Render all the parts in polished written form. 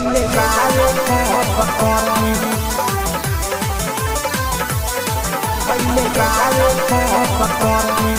धइले बावे पकड़ी धइले बावे पकड़ी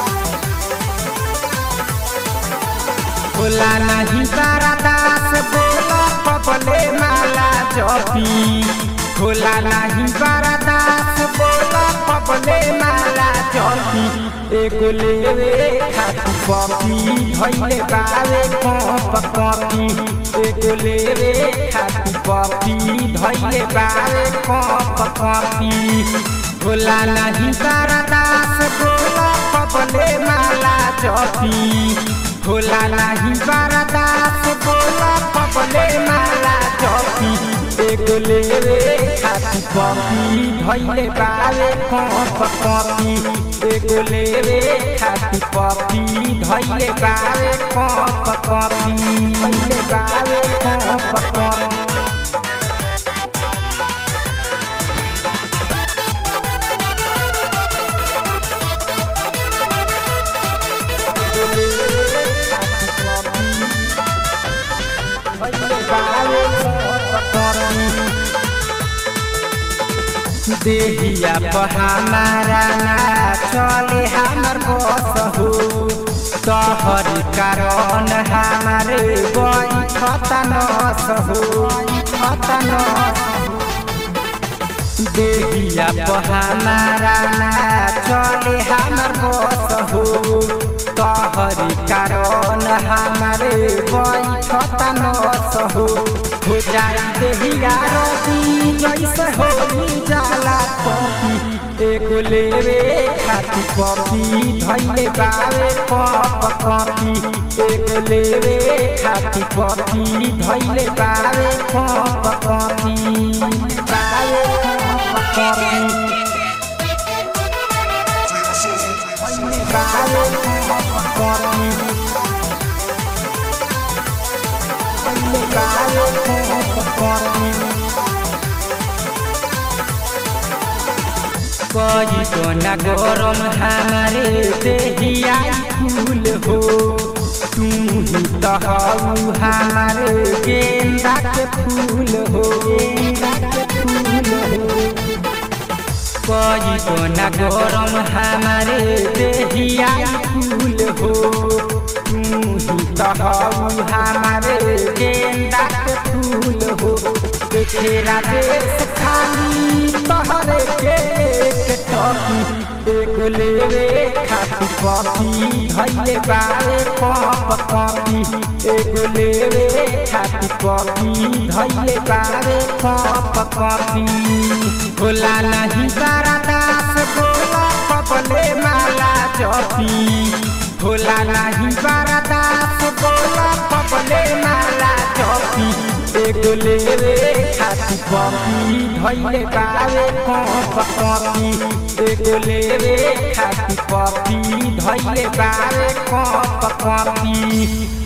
बोला नहीं बारादास बोला पपले माला जपी बोला नहीं बारादास बोला पपले माला जपी एगो लेवे खाती पपी धइले बावे पकड़ी एगो लेवे खाती पपी धइले बावे पकड़ी बोला नहीं बारादास बोला पपले माला जपी बोला नहीं बारादास बोला पपले माला जपी एगो लेवे खाती पपी धइले बावे पकड़ी एगो लेवे खाती पपी धइले बावे पकड़ी धइले बावे पकड़ी देहिया हमारा ना चले हमर बस हो तोहर कारण हमारे खतनस हो देहिया हमारा ना चले हमर बस हो तोहर कारण हमारे खतनस हो जाई देहिया रती जैसे हो जाला पपी एगो लेवे खाती पपी धइले बावे पकड़ी एगो लेवे खाती पपी धइले बावे पकड़ी बावे पकड़ी बावे पकड़ी कोई तो न गरम हमारे देहिया फूल हो तुम ही तो हऊ हमारे गेंदा के फूल हो कोई तो न गरम हमारे देहिया फूल हो तुम ही तो हऊ हमारे गेंदा के फूल हो तेरा देश खाली तोहरे के टॉपी एगो लेवे खाती पपी धइले बावे पकड़ी एगो लेवे खाती पपी धइले बावे पकड़ी बोला नहीं बारादास बोला पपले माला जपी बोला नहीं बारादास बोला पपले माला जपी एगो लेवे खाती पपी धइले बावे पकड़ी एगो लेवे खाती पपी धइले बावे पकड़ी।